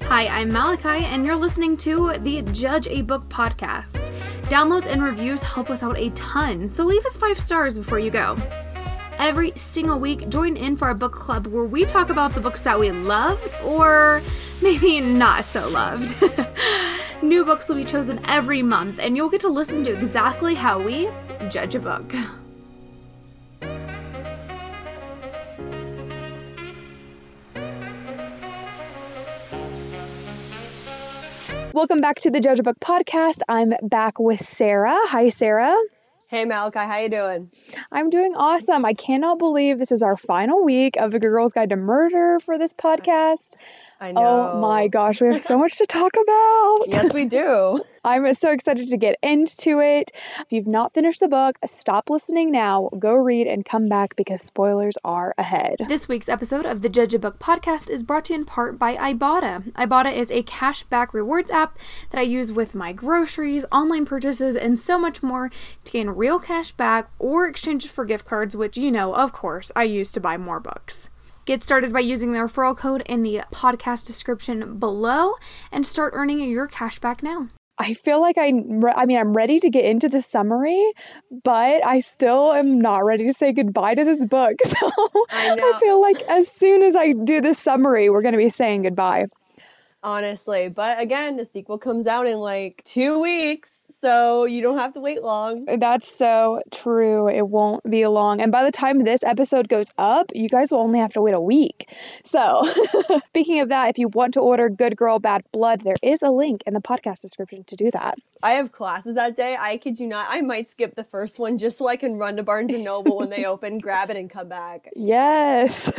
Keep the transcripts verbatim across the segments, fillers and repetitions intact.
Hi, I'm Malachi, and you're listening to the Judge a Book podcast. Downloads and reviews help us out a ton, so leave us five stars before you go. Every single week, join in for our book club where we talk about the books that we love, or maybe not so loved. New books will be chosen every month, and you'll get to listen to exactly how we judge a book. Welcome back to the Judge a Book podcast. I'm back with Sarah. Hi, Sarah. Hey, Malachi. How you doing? I'm doing awesome. I cannot believe this is our final week of A Girl's Guide to Murder for this podcast. I know. Oh my gosh, we have so much to talk about. Yes, we do. I'm so excited to get into it. If you've not finished the book, stop listening now, go read, and come back because spoilers are ahead. This week's episode of the Judge a Book podcast is brought to you in part by Ibotta. Ibotta is a cashback rewards app that I use with my groceries, online purchases, and so much more to gain real cash back or exchange it for gift cards, which, you know, of course, I use to buy more books. Get started by using the referral code in the podcast description below and start earning your cash back now. I feel like I, I mean, I'm ready to get into the summary, but I still am not ready to say goodbye to this book. So I, know. I feel like as soon as I do the summary, we're going to be saying goodbye. Honestly, but again, the sequel comes out in like two weeks, so you don't have to wait long. That's so true. It won't be long. And by the time this episode goes up, you guys will only have to wait a week. So speaking of that, if you want to order Good Girl, Bad Blood, there is a link in the podcast description to do that. I have classes that day. I kid you not. I might skip the first one just so I can run to Barnes and Noble when they open, grab it, and come back. Yes.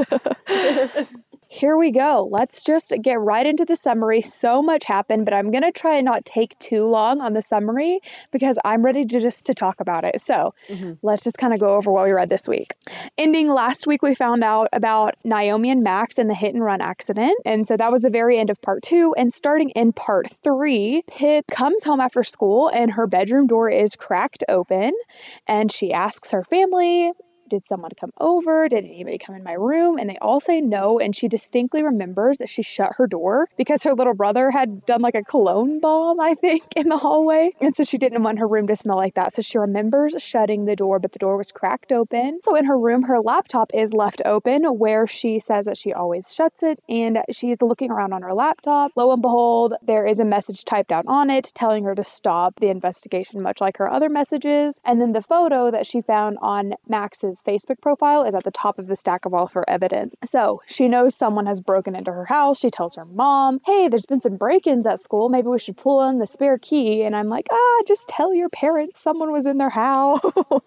Here we go. Let's just get right into the summary. So much happened, but I'm going to try and not take too long on the summary because I'm ready to just to talk about it. So mm-hmm. let's just kind of go over what we read this week. Ending last week, we found out about Naomi and Max and the hit and run accident. And so that was the very end of part two. And starting in part three, Pip comes home after school and her bedroom door is cracked open. And she asks her family, did someone come over? Did anybody come in my room? And they all say no. And she distinctly remembers that she shut her door because her little brother had done like a cologne bomb, I think, in the hallway. And so she didn't want her room to smell like that. So she remembers shutting the door, but the door was cracked open. So in her room, her laptop is left open where she says that she always shuts it. And she's looking around on her laptop. Lo and behold, there is a message typed out on it telling her to stop the investigation, much like her other messages. And then the photo that she found on Max's Facebook profile is at the top of the stack of all of her evidence. So she knows someone has broken into her house. She tells her mom, hey, there's been some break-ins at school. Maybe we should pull in the spare key. And I'm like, ah, just tell your parents someone was in their house.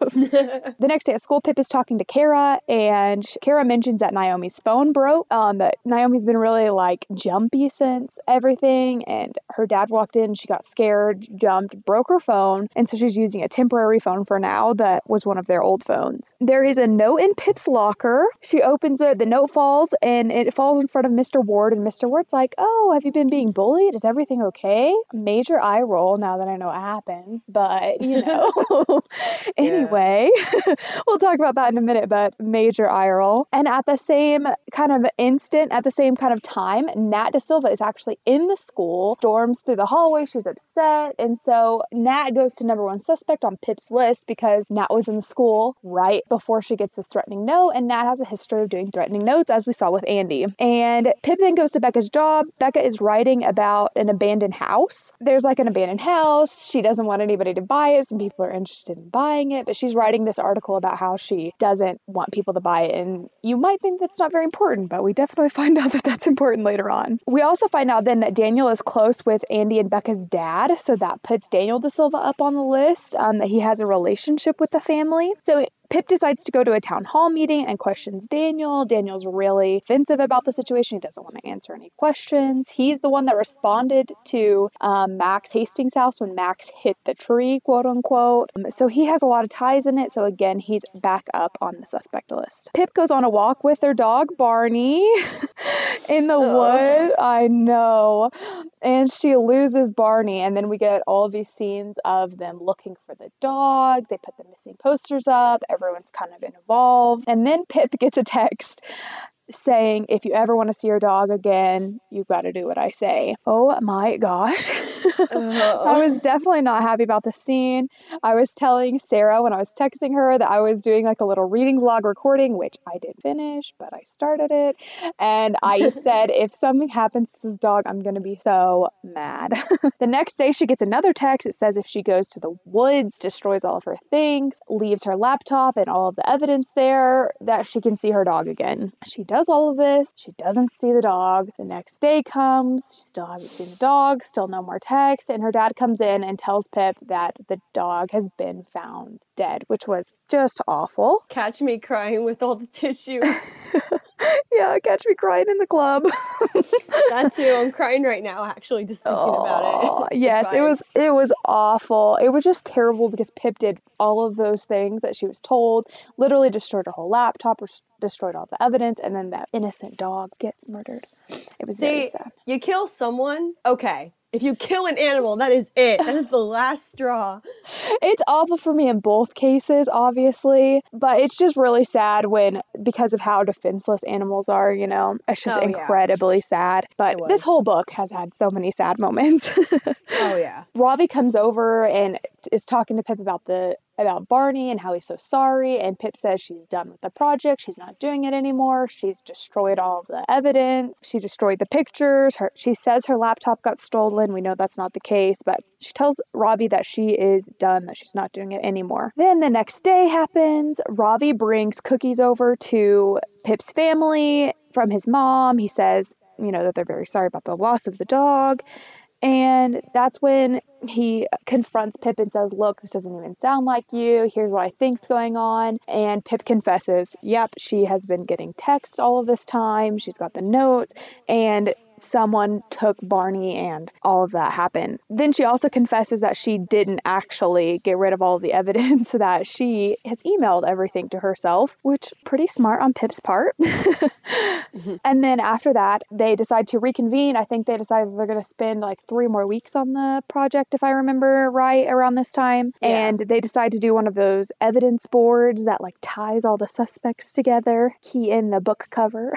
The next day at school, Pip is talking to Kara, and Kara mentions that Naomi's phone broke. Um, that Naomi's been really like jumpy since everything. And her dad walked in, she got scared, jumped, broke her phone. And so she's using a temporary phone for now that was one of their old phones. There is a note in Pip's locker. She opens it, the note falls, and it falls in front of Mister Ward, and Mister Ward's like, oh, have you been being bullied? Is everything okay? Major eye roll now that I know what happens, but, you know. Anyway, we'll talk about that in a minute, but major eye roll. And at the same kind of instant, at the same kind of time, Nat Da Silva is actually in the school, storms through the hallway, she's upset, and so Nat goes to number one suspect on Pip's list because Nat was in the school right before she gets this threatening note, and Nat has a history of doing threatening notes, as we saw with Andy. And Pip then goes to Becca's job. Becca is writing about an abandoned house. There's like an abandoned house. She doesn't want anybody to buy it. Some people are interested in buying it, but she's writing this article about how she doesn't want people to buy it. And you might think that's not very important, but we definitely find out that that's important later on. We also find out then that Daniel is close with Andy and Becca's dad, so that puts Daniel Da Silva up on the list, um, that he has a relationship with the family. So Pip decides to go to a town hall meeting and questions Daniel. Daniel's really defensive about the situation. He doesn't want to answer any questions. He's the one that responded to um, Max Hastings' house when Max hit the tree, quote unquote. Um, so he has a lot of ties in it. So again, he's back up on the suspect list. Pip goes on a walk with their dog, Barney, in the oh. woods. I know. And she loses Barney. And then we get all of these scenes of them looking for the dog. They put the missing posters up. Everyone's kind of involved. And then Pip gets a text saying, if you ever want to see your dog again, you've got to do what I say. Oh my gosh. I was definitely not happy about the scene. I was telling Sarah when I was texting her that I was doing like a little reading vlog recording, which I did finish, but I started it. And I said, if something happens to this dog, I'm going to be so mad. The next day, she gets another text. It says if she goes to the woods, destroys all of her things, leaves her laptop and all of the evidence there, that she can see her dog again. She does all of this. She doesn't see the dog. The next day comes. She still hasn't seen the dog. Still no more text. And her dad comes in and tells Pip that the dog has been found dead, which was just awful. Catch me crying with all the tissues. Yeah, catch me crying in the club. That too. I'm crying right now, actually, just thinking Aww, about it. Yes, it was it was awful. It was just terrible because Pip did all of those things that she was told, literally destroyed her whole laptop, or destroyed all the evidence, and then that innocent dog gets murdered. It was See, very sad. You kill someone, okay. If you kill an animal, that is it. That is the last straw. It's awful for me in both cases, obviously, but it's just really sad when, because of how defenseless animals are, you know, it's just Oh, incredibly yeah. sad. But this whole book has had so many sad moments. Oh, yeah. Ravi comes over and is talking to Pip about the about Barney and how he's so sorry, and Pip says she's done with the project. She's not doing it anymore. She's destroyed all of the evidence. She destroyed the pictures. Her, she says her laptop got stolen. We know that's not the case, but she tells Ravi that she is done, that she's not doing it anymore. Then the next day happens. Ravi brings cookies over to Pip's family from his mom. He says, you know, that they're very sorry about the loss of the dog. And that's when he confronts Pip and says, look, this doesn't even sound like you. Here's what I think's going on. And Pip confesses, yep, she has been getting texts all of this time. She's got the notes, and someone took Barney and all of that happened. Then she also confesses that she didn't actually get rid of all of the evidence, that she has emailed everything to herself, which pretty smart on Pip's part. Mm-hmm. And then after that, they decide to reconvene. I think they decided they're going to spend like three more weeks on the project, if I remember right, around this time. Yeah. And they decide to do one of those evidence boards that like ties all the suspects together, key in the book cover.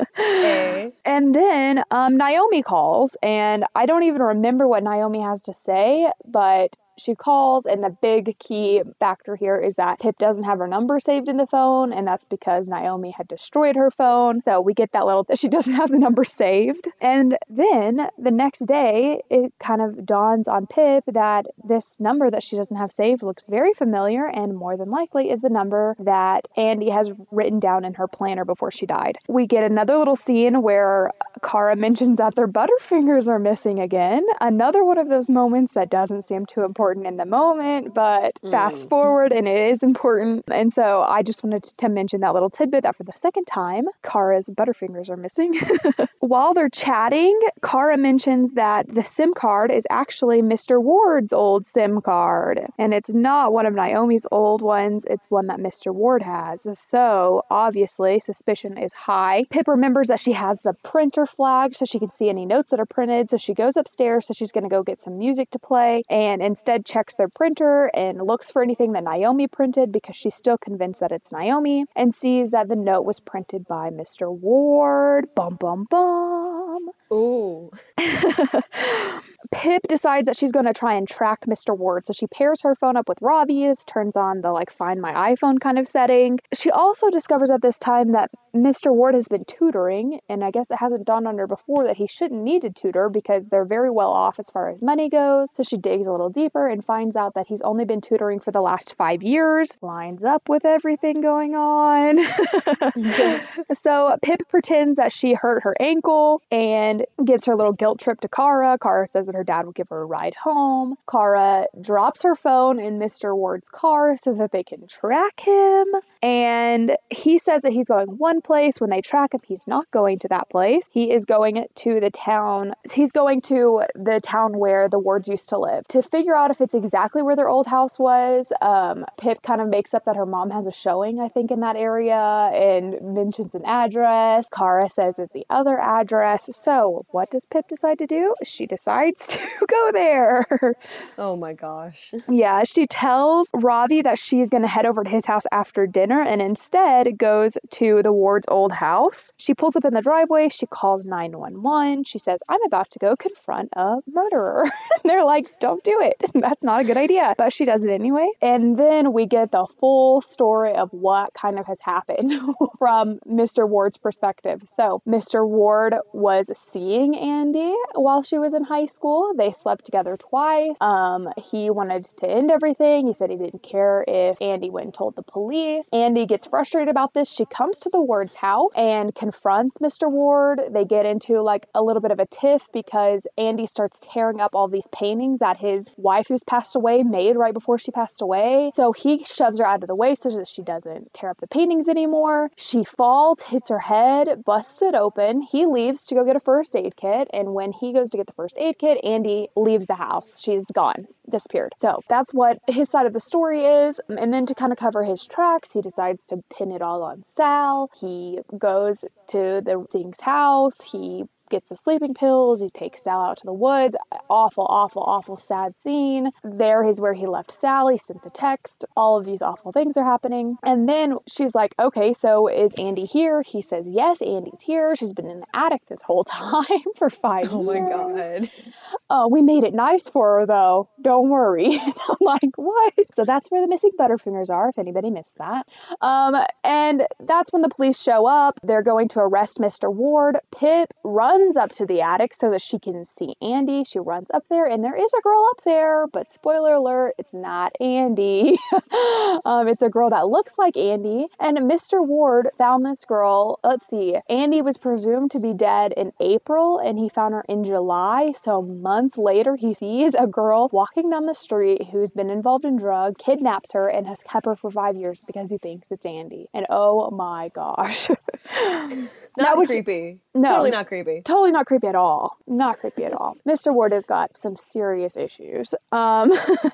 Hey. And then um, Naomi calls, and I don't even remember what Naomi has to say, but she calls, and the big key factor here is that Pip doesn't have her number saved in the phone, and that's because Naomi had destroyed her phone. So we get that little that she doesn't have the number saved. And then the next day, it kind of dawns on Pip that this number that she doesn't have saved looks very familiar, and more than likely is the number that Andy has written down in her planner before she died. We get another little scene where Kara mentions that their Butterfingers are missing again. Another one of those moments that doesn't seem too important in the moment, but mm. fast forward and it is important. And so I just wanted to mention that little tidbit that for the second time, Kara's Butterfingers are missing. While they're chatting, Kara mentions that the SIM card is actually Mister Ward's old SIM card, and it's not one of Naomi's old ones. It's one that Mister Ward has. So obviously suspicion is high. Pip remembers that she has the printer flag so she can see any notes that are printed. So she goes upstairs, so she's going to go get some music to play, and instead checks their printer and looks for anything that Naomi printed because she's still convinced that it's Naomi, and sees that the note was printed by Mister Ward. Bum, bum, bum. Ooh. Pip decides that she's going to try and track Mister Ward, so she pairs her phone up with Ravi's, turns on the like Find My iPhone kind of setting. She also discovers at this time that Mister Ward has been tutoring, and I guess it hasn't dawned on her before that he shouldn't need to tutor because they're very well off as far as money goes. So she digs a little deeper and finds out that he's only been tutoring for the last five years. Lines up with everything going on. So Pip pretends that she hurt her ankle and gives her a little guilt trip to Kara. Kara says that her dad will give her a ride home. Kara drops her phone in Mister Ward's car so that they can track him. And he says that he's going one place. When they track him, he's not going to that place. He is going to the town. He's going to the town where the Wards used to live. To figure out if it's exactly where their old house was, um, Pip kind of makes up that her mom has a showing, I think, in that area and mentions an address. Kara says it's the other address. So what does Pip decide to do? She decides to you go there? Oh my gosh. Yeah, she tells Ravi that she's going to head over to his house after dinner and instead goes to the Ward's old house. She pulls up in the driveway. She calls nine one one. She says, I'm about to go confront a murderer. They're like, don't do it. That's not a good idea. But she does it anyway. And then we get the full story of what kind of has happened from Mister Ward's perspective. So Mister Ward was seeing Andy while she was in high school. They slept together twice. Um, he wanted to end everything. He said he didn't care if Andy went and told the police. Andy gets frustrated about this. She comes to the Ward's house and confronts Mister Ward. They get into like a little bit of a tiff because Andy starts tearing up all these paintings that his wife who's passed away made right before she passed away. So he shoves her out of the way so that she doesn't tear up the paintings anymore. She falls, hits her head, busts it open. He leaves to go get a first aid kit. And when he goes to get the first aid kit, Andy leaves the house. She's gone, disappeared. So that's what his side of the story is. And then to kind of cover his tracks, he decides to pin it all on Sal. He goes to the Singh's house. He gets the sleeping pills. He takes Sal out to the woods. Awful, awful, awful sad scene. There is where he left Sal. He sent the text. All of these awful things are happening. And then she's like, okay, so is Andy here? He says, yes, Andy's here. She's been in the attic this whole time for five Oh years. my God. Oh, we made it nice for her though. Don't worry. And I'm like, what? So that's where the missing Butterfingers are, if anybody missed that. Um, and that's when the police show up. They're going to arrest Mister Ward. Pip runs up to the attic so that she can see Andy. She runs up there and there is a girl up there, but spoiler alert, it's not Andy. um, it's a girl that looks like Andy. And Mister Ward found this girl. Let's see. Andy was presumed to be dead in April and he found her in July. So months later, he sees a girl walking down the street who's been involved in drugs, kidnaps her, and has kept her for five years because he thinks it's Andy. And oh my gosh. Not was, creepy. No. Totally not creepy. Totally not creepy at all. Not creepy at all. Mister Ward has got some serious issues. Um,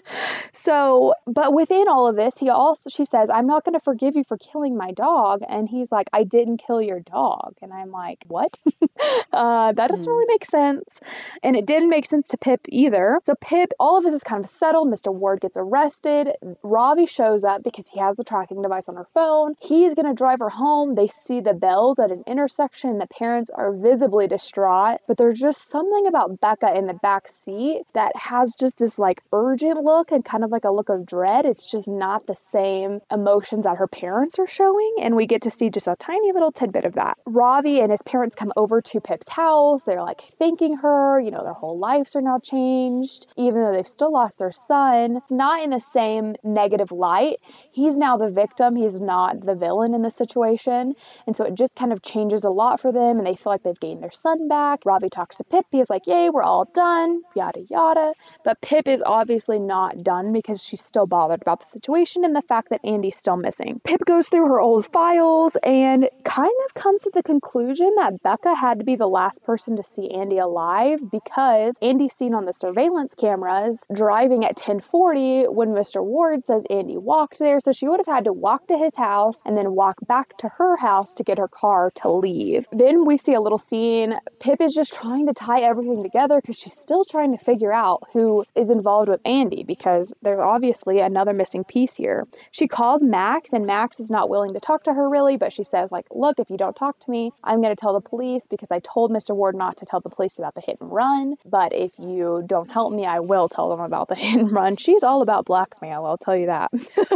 so, but within all of this, he also, she says, I'm not going to forgive you for killing my dog. And he's like, I didn't kill your dog. And I'm like, what? uh, that doesn't really make sense. And it didn't make sense to Pip either. So Pip, all of this is kind of settled. Mister Ward gets arrested. Ravi shows up because he has the tracking device on her phone. He's going to drive her home. They see the bells at an intersection. The parents are visibly distraught, but there's just something about Becca in the back seat that has just this like urgent look and kind of like a look of dread. It's just not the same emotions that her parents are showing, and we get to see just a tiny little tidbit of that. Ravi and his parents come over to Pip's house. They're like thanking her, you know, their whole lives are now changed, even though they've still lost their son. It's not in the same negative light. He's now the victim. He's not the villain in the situation, and so it just kind of changes a lot for them, and they feel like they've gained their son back. Ravi talks to Pip. He is like, yay, we're all done, yada, yada. But Pip is obviously not done because she's still bothered about the situation and the fact that Andy's still missing. Pip goes through her old files and kind of comes to the conclusion that Becca had to be the last person to see Andy alive because Andy's seen on the surveillance cameras driving at ten forty when Mister Ward says Andy walked there. So she would have had to walk to his house and then walk back to her house to get her car to leave. Then we see a little scene. Pip is just trying to tie everything together because she's still trying to figure out who is involved with Andy because there's obviously another missing piece here. She calls Max and Max is not willing to talk to her really, but she says like, look, if you don't talk to me, I'm going to tell the police because I told Mister Ward not to tell the police about the hit and run. But if you don't help me, I will tell them about the hit and run. She's all about blackmail, I'll tell you that.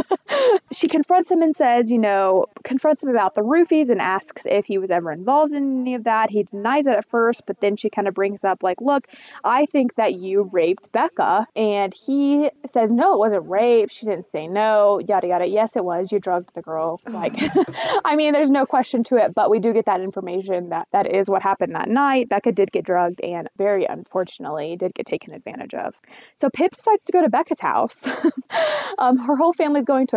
She confronts him and says, you know, confronts him about the roofies and asks if he was ever involved in any of that. He denies it at first, but then she kind of brings up like, look, I think that you raped Becca. And he says, no, it wasn't rape. She didn't say no, yada, yada. Yes, it was. You drugged the girl. Like, I mean, there's no question to it, but we do get that information that that is what happened that night. Becca did get drugged and very unfortunately did get taken advantage of. So Pip decides to go to Becca's house. um, her whole family's going to a carnival.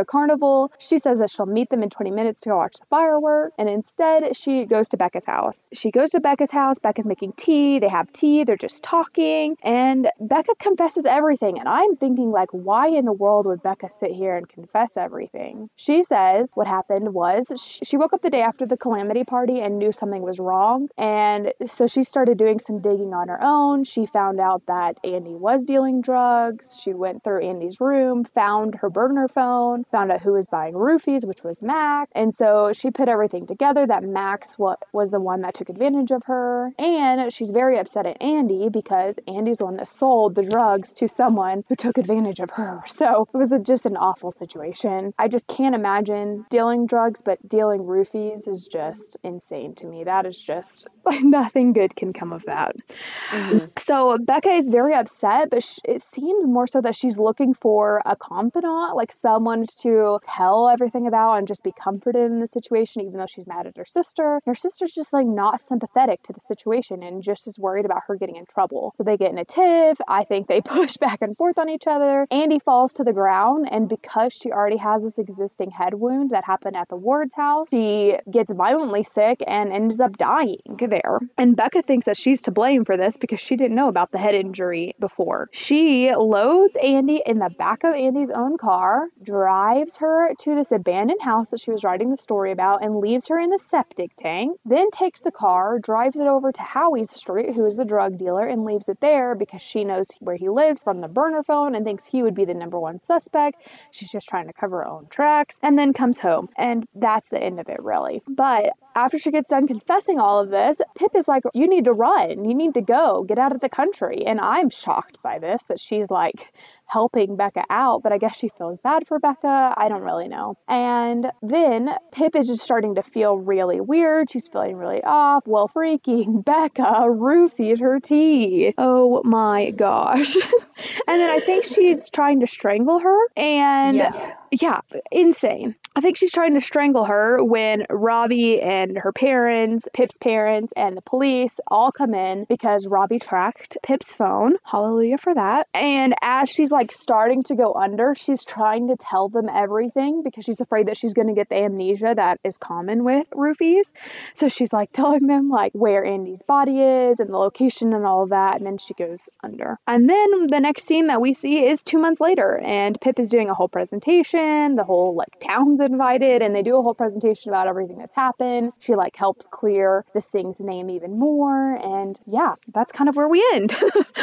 trouble. She says that she'll meet them in twenty minutes to go watch the fireworks, and instead she goes to Becca's house. She goes to Becca's house. Becca's making tea. They have tea. They're just talking, and Becca confesses everything. And I'm thinking, like, why in the world would Becca sit here and confess everything? She says what happened was she, she woke up the day after the calamity party and knew something was wrong, and so she started doing some digging on her own. She found out that Andy was dealing drugs. She went through Andy's room, found her burner phone, found out who was buying roofies, which was Max. And so she put everything together that Max was the one that took advantage of her. And she's very upset at Andy because Andy's the one that sold the drugs to someone who took advantage of her. So it was a, just an awful situation. I just can't imagine dealing drugs, but dealing roofies is just insane to me. That is just, like, nothing good can come of that. Mm-hmm. So Becca is very upset, but sh- it seems more so that she's looking for a confidant, like someone to tell everything about and just be comforted in the situation, even though she's mad at her sister. Her sister's just, like, not sympathetic to the situation and just is worried about her getting in trouble. So they get in a tiff. I think they push back and forth on each other. Andy falls to the ground, and because she already has this existing head wound that happened at the Ward's house, she gets violently sick and ends up dying there. And Becca thinks that she's to blame for this because she didn't know about the head injury before. She loads Andy in the back of Andy's own car, drives her to this abandoned house that she was writing the story about, and leaves her in the septic tank, then takes the car, drives it over to Howie's street, who is the drug dealer, and leaves it there because she knows where he lives from the burner phone and thinks he would be the number one suspect. She's just trying to cover her own tracks, and then comes home. And that's the end of it, really. But after she gets done confessing all of this, Pip is like, you need to run. You need to go. Get out of the country. And I'm shocked by this, that she's like helping Becca out, but I guess she feels bad for Becca. I don't really know. And then Pip is just starting to feel really weird. She's feeling really off. Well, freaking Becca roofied her tea. Oh my gosh. And then I think she's trying to strangle her. And yeah. Yeah, insane. I think she's trying to strangle her when Robbie and her parents, Pip's parents, and the police all come in because Robbie tracked Pip's phone. Hallelujah for that. And as she's like starting to go under, she's trying to tell them everything because she's afraid that she's going to get the amnesia that is common with roofies. So she's like telling them like where Andy's body is and the location and all of that. And then she goes under. And then the next scene that we see is two months later, and Pip is doing a whole presentation. The whole like town's invited, and they do a whole presentation about everything that's happened. She like helps clear the Sing's name even more, and yeah, that's kind of where we end.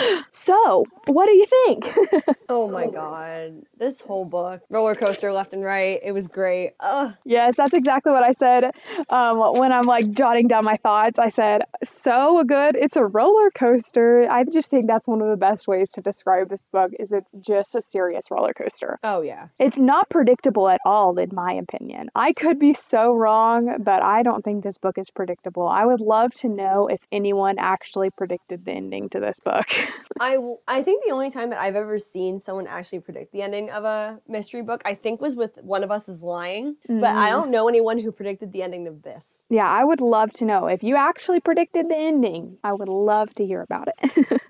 So, what do you think? Oh my god, this whole book, roller coaster left and right. It was great. Ugh. Yes, that's exactly what I said um, when I'm like jotting down my thoughts. I said, so good. It's a roller coaster. I just think that's one of the best ways to describe this book. Is it's just a serious roller coaster. Oh yeah, it's not predictable at all, in my opinion. I could be so wrong, but I don't think this book is predictable. I would love to know if anyone actually predicted the ending to this book. I, w- I think the only time that I've ever seen someone actually predict the ending of a mystery book, I think was with One of Us is Lying, mm. but I don't know anyone who predicted the ending of this. Yeah, I would love to know. If you actually predicted the ending, I would love to hear about it.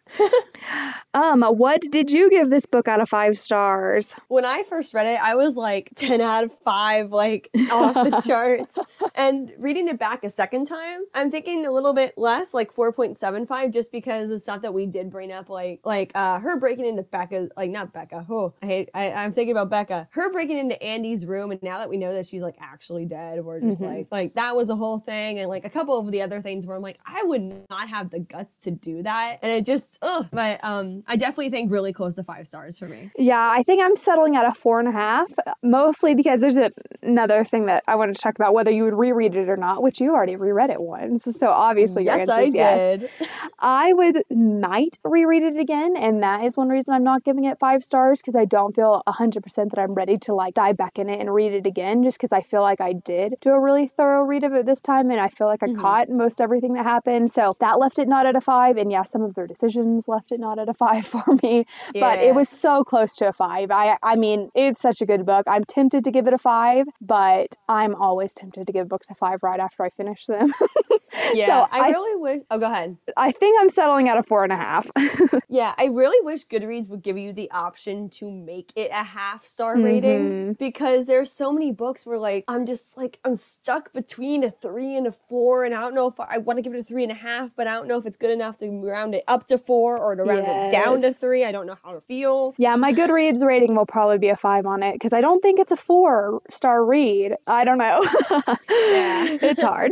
um, what did you give this book out of five stars? When I first read it, I was like ten out of five, like off the charts. And reading it back a second time, I'm thinking a little bit less, like four point seven five, just because of stuff that we did bring up, like like uh, her breaking into Becca, like not Becca. Oh, I hate. I, I'm thinking about Becca. Her breaking into Andy's room, and now that we know that she's like actually dead, we're just mm-hmm. like like that was a whole thing, and like a couple of the other things where I'm like, I would not have the guts to do that, and it just ugh. But um, I definitely think really close to five stars for me. Yeah, I think I'm settling at a four and a half, mostly because there's a, another thing that I wanted to talk about, whether you would reread it or not, which you already reread it once. So obviously your yes, answer is I yes. did. I would might reread it again, and that is one reason I'm not giving it five stars, because I don't feel one hundred percent that I'm ready to like dive back in it and read it again, just because I feel like I did do a really thorough read of it this time, and I feel like I mm-hmm. caught most everything that happened. So that left it not at a five, and yeah, some of their decisions left it not at a five for me, yeah. But it was so close to a five. I I mean, it's such a good book. I'm tempted to give it a five, but I'm always tempted to give books a five right after I finish them. Yeah, So I, I- really wish. Oh, go ahead. I think I'm settling at a four and a half. Yeah, I really wish Goodreads would give you the option to make it a half star rating Mhm. because there's so many books where like I'm just like I'm stuck between a three and a four, and I don't know if I, I want to give it a three and a half, but I don't know if it's good enough to round it up to four or to round it down to Yes. three. I don't know how to feel. Yeah, my Goodreads rating will probably be a five on it because I don't think it's a four star read. I don't know. Yeah. It's hard.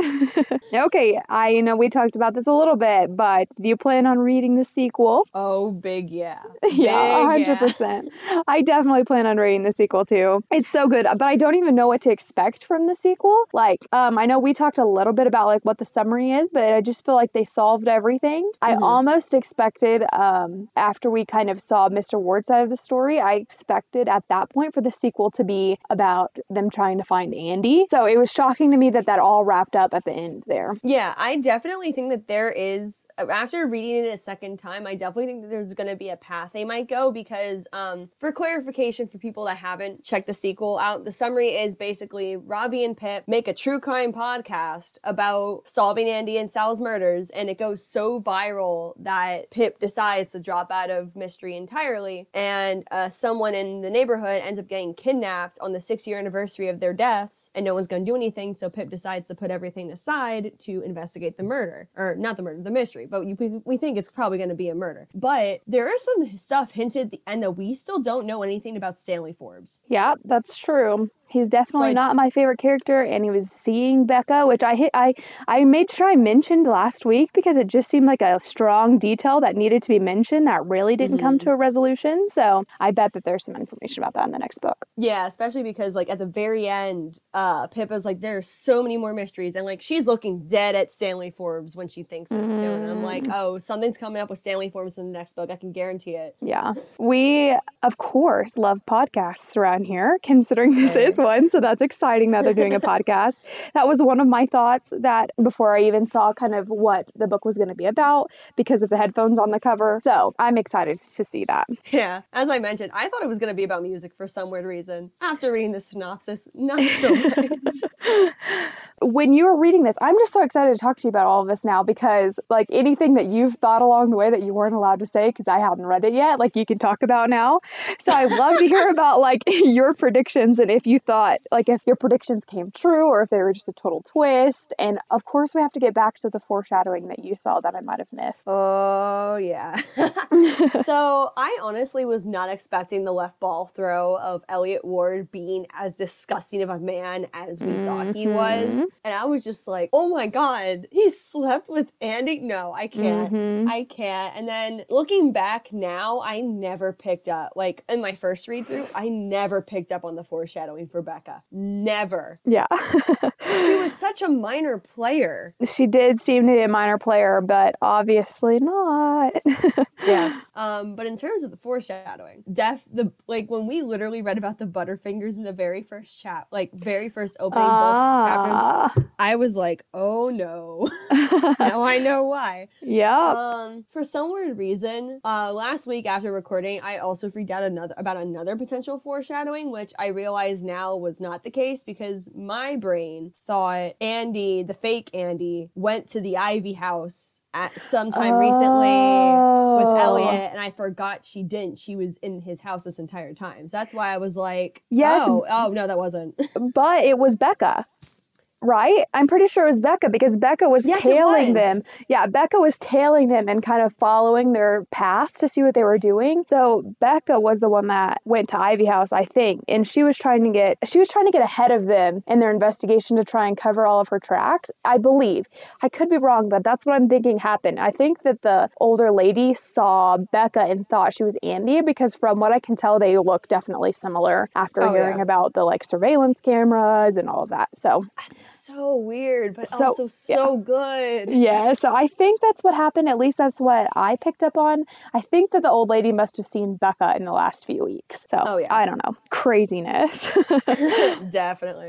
Okay, I know we talked about this a little bit, but do you plan on reading the sequel? Oh, big yeah. Yeah, Big one hundred yeah. percent. I definitely plan on reading the sequel too. It's so good, but I don't even know what to expect from the sequel. Like, um, I know we talked a little bit about like what the summary is, but I just feel like they solved everything. I Mhm. almost expected, um, after we kind of saw Mister Ward's side of the story, I expected at that point for the sequel to be about them trying to find Andy. So it was shocking to me that that all wrapped up at the end there. Yeah, I definitely think that there is, after reading it a second time, I definitely think that there's going to be a path they might go because, um, for clarification for people that haven't checked the sequel out, the summary is basically Robbie and Pip make a true crime podcast about solving Andy and Sal's murders, and it goes so viral that Pip decides to drop out of mystery entirely, and uh, someone in the neighborhood ends up getting kidnapped on the six-year anniversary of their deaths, and no one's going to do anything, so Pip decides to put everything aside to investigate the murder. Or not the murder, the mystery, but you, we think it's probably going to be a murder. But there is some stuff hinted at the end that we still don't know anything about Stanley Forbes. Yeah, that's true. He's definitely So I- not my favorite character, and he was seeing Becca, which I hit. I I made sure I mentioned last week because it just seemed like a strong detail that needed to be mentioned that really didn't come to a resolution. So I bet that there's some information about that in the next book. Yeah, especially because like at the very end, uh, Pippa's like, there's so many more mysteries, and like she's looking dead at Stanley Forbes when she thinks this too, and I'm like, oh, something's coming up with Stanley Forbes in the next book. I can guarantee it. Yeah, we of course love podcasts around here, considering this Right. is one. So that's exciting that they're doing a podcast. That was one of my thoughts that before I even saw kind of what the book was going to be about because of the headphones on the cover. So I'm excited to see that. Yeah, as I mentioned, I thought it was going to be about music for some weird reason. After reading the synopsis, not so much. When you were reading this, I'm just so excited to talk to you about all of this now because like anything that you've thought along the way that you weren't allowed to say because I hadn't read it yet, like you can talk about now. So I'd love to hear about like your predictions and if you thought like if your predictions came true or if they were just a total twist. And of course we have to get back to the foreshadowing that you saw that I might have missed. Oh, yeah. So I honestly was not expecting the left ball throw of Elliot Ward being as disgusting of a man as we thought he was. And I was just like, oh my God, he slept with Andy? No, I can't. Mhm. I can't. And then looking back now, I never picked up, like in my first read through, I never picked up on the foreshadowing for Becca. Never. Yeah. She was such a minor player. She did seem to be a minor player, but obviously not. Yeah. Um, but in terms of the foreshadowing, def the like when we literally read about the Butterfingers in the very first chat, like very first opening books chapters, Ah. I was like, oh no. Now I know why. Yep. Um, for some weird reason, uh, last week after recording, I also freaked out another about another potential foreshadowing, which I realize now was not the case because my brain thought Andy, the fake Andy, went to the Ivy house at some time recently with Oh. Elliot, and I forgot she didn't. She was in his house this entire time. So that's why I was like, Yes. oh, oh no, that wasn't. But it was Becca, right? I'm pretty sure it was Becca because Becca was Yes, it tailing was. them. Yeah, Becca was tailing them and kind of following their paths to see what they were doing. So Becca was the one that went to Ivy House, I think, and she was trying to get she was trying to get ahead of them in their investigation to try and cover all of her tracks. I believe. I could be wrong, but that's what I'm thinking happened. I think that the older lady saw Becca and thought she was Andy because from what I can tell, they look definitely similar after Oh, hearing yeah. about the like surveillance cameras and all of that. So That's so weird, but So, also so good. yeah, so I think that's what happened. At least that's what I picked up on. I think that the old lady must have seen Becca in the last few weeks. So Oh, yeah. I don't know. Craziness. Definitely.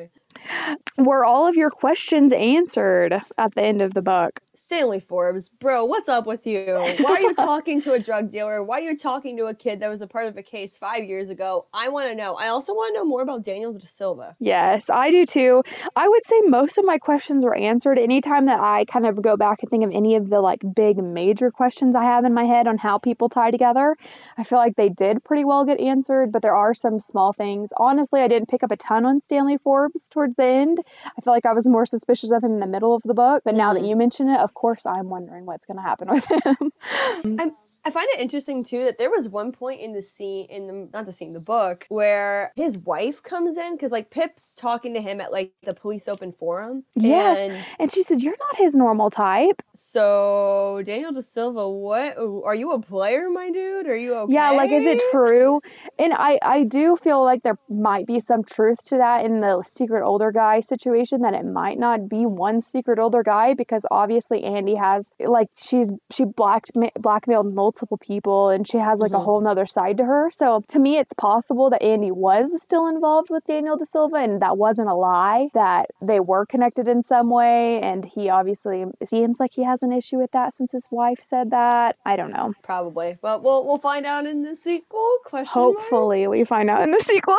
Were all of your questions answered at the end of the book? Stanley Forbes, bro, what's up with you? Why are you talking to a drug dealer? Why are you talking to a kid that was a part of a case five years ago? I want to know. I also want to know more about Daniel De Silva. Yes, I do too. I would say most of my questions were answered. Anytime that I kind of go back and think of any of the like big major questions I have in my head on how people tie together, I feel like they did pretty well get answered, but there are some small things. Honestly, I didn't pick up a ton on Stanley Forbes towards the end. I feel like I was more suspicious of him in the middle of the book, but mm-hmm. now that you mention it, of course I'm wondering what's going to happen with him. I'm- I find it interesting, too, that there was one point in the scene, in the, not the scene, the book, where his wife comes in, because, like, Pip's talking to him at, like, the police open forum. Yes, and, and she said, you're not his normal type. So, Daniel De Silva, what? Are you a player, my dude? Are you okay? Yeah, like, is it true? And I, I do feel like there might be some truth to that in the secret older guy situation, that it might not be one secret older guy, because obviously Andy has, like, she's, she blacked, blackmailed multiple people, and she has like mm-hmm. a whole nother side to her. So to me, it's possible that Andy was still involved with Daniel De Silva, and that wasn't a lie, that they were connected in some way. And he obviously seems like he has an issue with that since his wife said that. I don't know. Probably, but we'll we'll find out in the sequel. Question Hopefully, mark? we find out in the sequel.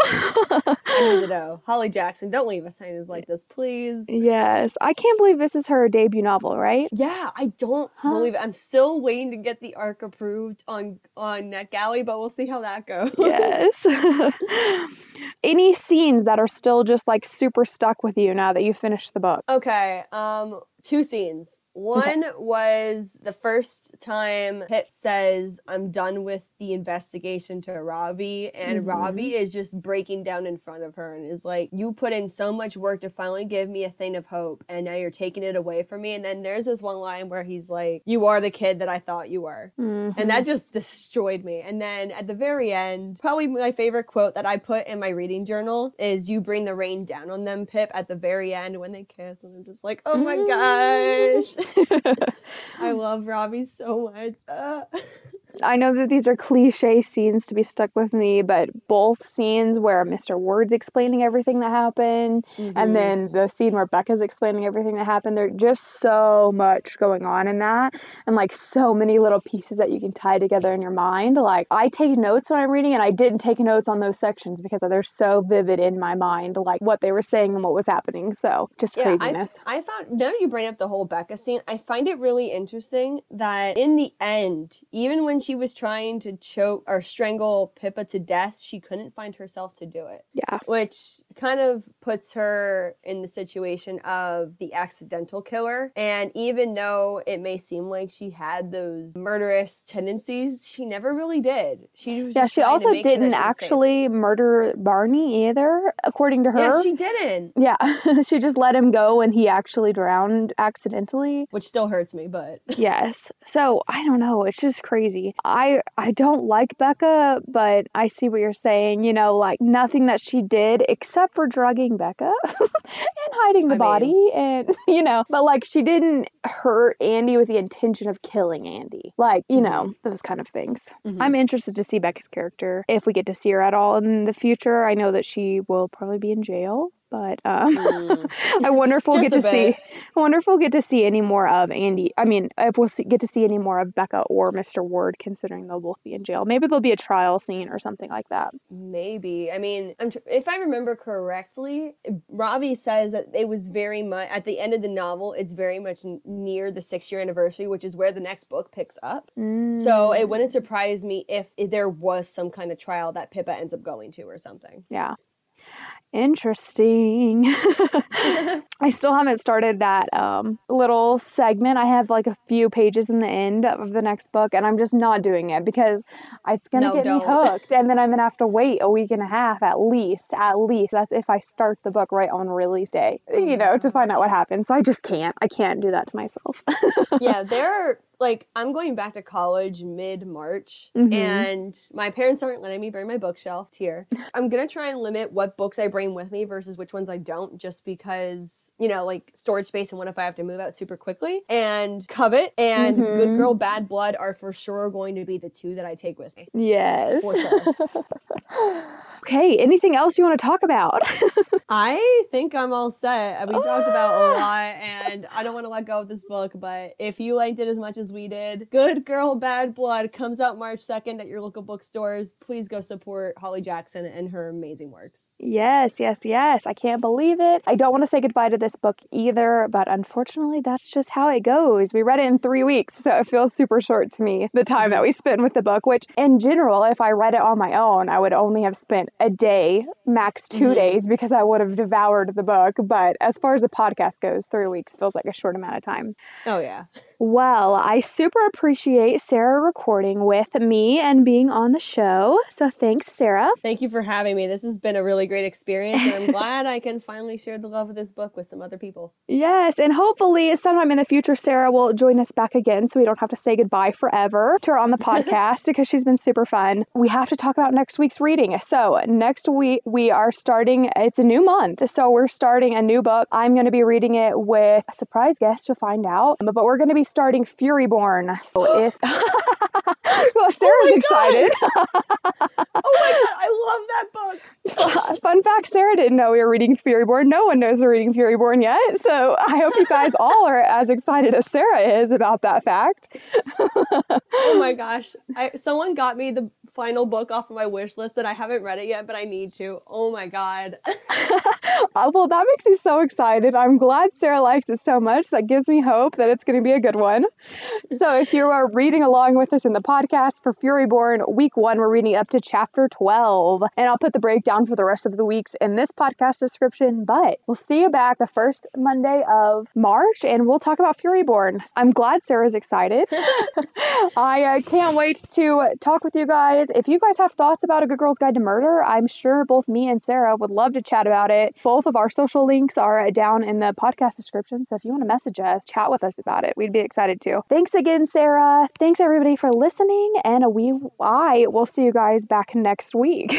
I need to know. Holly Jackson, don't leave us hanging like this, please. Yes, I can't believe this is her debut novel, right? Yeah, I don't huh? believe it. I'm still waiting to get the arc approved on on NetGalley, but we'll see how that goes. Yes. Any scenes that are still just like super stuck with you now that you finished the book? Okay, um, two scenes. One okay. was the first time Pip says, I'm done with the investigation to Ravi, and mm-hmm. Ravi is just breaking down in front of her and is like, you put in so much work to finally give me a thing of hope, and now you're taking it away from me. And then there's this one line where he's like, you are the kid that I thought you were. Mm-hmm. And that just destroyed me. And then at the very end, probably my favorite quote that I put in my reading journal is, you bring the rain down on them, Pip, at the very end when they kiss. And I'm just like, oh my mm-hmm. gosh. I love Ravi so much. Uh. I know that these are cliche scenes to be stuck with me, but both scenes where Mister Ward's explaining everything that happened, mm-hmm. and then the scene where Becca's explaining everything that happened, there's just so much going on in that, and like so many little pieces that you can tie together in your mind. Like, I take notes when I'm reading, and I didn't take notes on those sections because they're so vivid in my mind, like what they were saying and what was happening. So just yeah, craziness. I, I found, now you bring up the whole Becca scene, I find it really interesting that in the end, even when she was trying to choke or strangle Pippa to death, she couldn't find herself to do it. Yeah. Which kind of puts her in the situation of the accidental killer. And even though it may seem like she had those murderous tendencies, she never really did. She was yeah, just she also sure didn't actually safe. murder Barney either, according to her. Yeah, she didn't. Yeah. She just let him go and he actually drowned accidentally. Which still hurts me, but... Yes. So, I don't know. It's just crazy. I I don't like Becca, but I see what you're saying. You know, like nothing that she did except for drugging Becca and hiding the I body mean. and, you know, but like she didn't hurt Andy with the intention of killing Andy. Like, you mm-hmm. know, those kind of things. Mm-hmm. I'm interested to see Becca's character if we get to see her at all in the future. I know that she will probably be in jail. But um, mm. I wonder if we'll get to bit. see. I wonder if we'll get to see any more of Andy. I mean, if we'll see, get to see any more of Becca or Mister Ward, considering they'll both be in jail. Maybe there'll be a trial scene or something like that. Maybe. I mean, I'm tr- if I remember correctly, Ravi says that it was very much at the end of the novel. It's very much n- near the six-year anniversary, which is where the next book picks up. Mm. So it wouldn't surprise me if, if there was some kind of trial that Pippa ends up going to or something. Yeah. Interesting. I still haven't started that um, little segment. I have like a few pages in the end of the next book, and I'm just not doing it because it's going to no, get don't. me hooked. And then I'm going to have to wait a week and a half at least. At least. That's if I start the book right on release day, you know, to find out what happens. So I just can't. I can't do that to myself. Yeah, there are... Like, I'm going back to college mid-March, mm-hmm. and my parents aren't letting me bring my bookshelf here. I'm going to try and limit what books I bring with me versus which ones I don't, just because, you know, like, storage space and what if I have to move out super quickly. And Covet and mm-hmm. Good Girl, Bad Blood are for sure going to be the two that I take with me. Yes. For sure. Okay, anything else you want to talk about? I think I'm all set. We talked about a lot, and I don't want to let go of this book, but if you liked it as much as we did, Good Girl, Bad Blood comes out March second at your local bookstores. Please go support Holly Jackson and her amazing works. Yes, yes, yes. I can't believe it. I don't want to say goodbye to this book either, but unfortunately, that's just how it goes. We read it in three weeks, so it feels super short to me, the time that we spent with the book, which in general, if I read it on my own, I would only have spent a day, max two mm-hmm. days, because I would have devoured the book. But as far as the podcast goes, three weeks feels like a short amount of time. Oh, yeah. Well, I super appreciate Sarah recording with me and being on the show. So thanks, Sarah. Thank you for having me. This has been a really great experience, and I'm glad I can finally share the love of this book with some other people. Yes, and hopefully sometime in the future, Sarah will join us back again so we don't have to say goodbye forever to her on the podcast because she's been super fun. We have to talk about next week's reading. So next week, we are starting, it's a new month, so we're starting a new book. I'm going to be reading it with a surprise guest, you'll find out, but we're going to be starting Furyborn. So if well, Sarah's oh excited. Oh my god, I love that book. Fun fact, Sarah didn't know we were reading Furyborn. No one knows we're reading Furyborn yet. So I hope you guys all are as excited as Sarah is about that fact. Oh my gosh. I, someone got me the final book off of my wish list that I haven't read it yet, but I need to. Oh my god. uh, well, that makes me so excited. I'm glad Sarah likes it so much. That gives me hope that it's going to be a good one. So if you are reading along with us in the podcast for Furyborn, week one, we're reading up to chapter twelve. And I'll put the breakdown for the rest of the weeks in this podcast description, but we'll see you back the first Monday of March and we'll talk about Furyborn. I'm glad Sarah's excited. I uh, can't wait to talk with you guys. If you guys have thoughts about A Good Girl's Guide to Murder, I'm sure both me and Sarah would love to chat about it. Both of our social links are down in the podcast description, so if you want to message us, chat with us about it. We'd be excited too. Thanks again, Sarah. Thanks everybody for listening, and we I will see you guys back next week.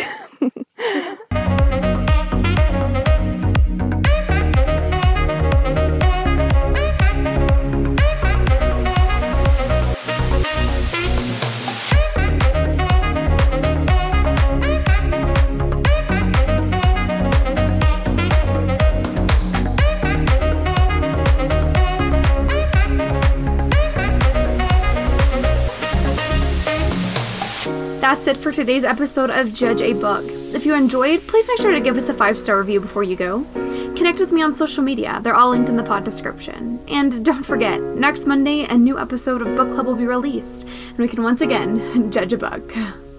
That's it for today's episode of Judge a Book. If you enjoyed, please make sure to give us a five-star review before you go. Connect with me on social media. They're all linked in the pod description. And don't forget, next Monday, a new episode of Book Club will be released, and we can once again judge a book.